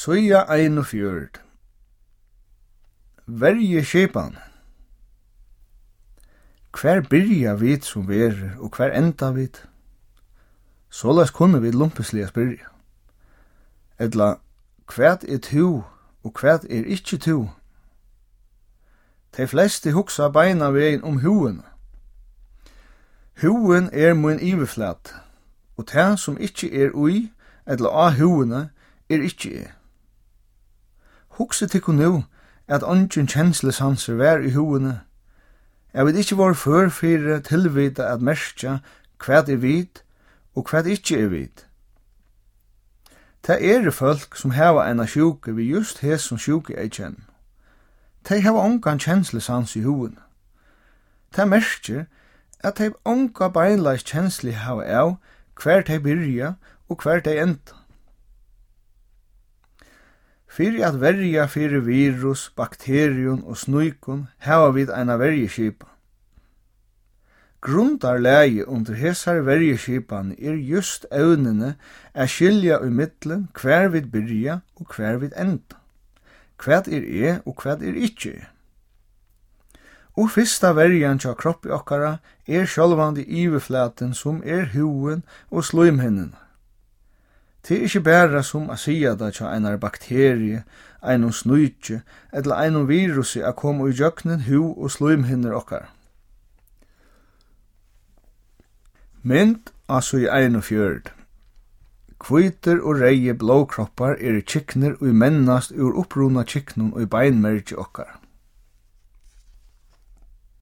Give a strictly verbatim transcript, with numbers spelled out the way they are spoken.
Søya ein og fjørd. Verje skipan. Hver byrja vit som verer, og hver enda vit? Såleis kunne vi lumpesliga spyrja. Edla, hvat er tu, og hvat er ikkje tu? De fleste hugsa beina vegin om huen. Huen er mun iverflat, og det som ikkje er ui, edla av huene, er ikkje er. Hugsa tykku nu at ongin kjenslesanser vær i huene. Jeg vet ikkje var før fyrir tilvita at merskja hvat er vit og hvat ikkje er vit. Det er folk som heva ena sjuke vi just hes som sjuke ei kjenn. De heva ongan kjenslesans i huene. Det merskjer at de onga beinleis kjensli hava av hver de byrja og hver de enda. Fyrir at verja fyrir virus, bakterium og snuikun hava vid eina verjeskipa. Grundar leie under hesar verjeskipan er just evnene a skilja i middelen hver vid byrja og hver vid enda. Hvat er e og hvat er ikkje e. Og fyrsta verjan tja kroppi okkara er sjálvandi iverflaten som er huen og sluimhinnene. Det er ikkje bæra som a sia da tja einar bakterie, einom snuitje, eller einom virusi a koma i jöknen hu og sluimhinner okkar. Mynd altså i ein og fjørd. Kvitur og reie blåkroppar er kikner og mennast ur oppruna kiknun og beinmergi okkar.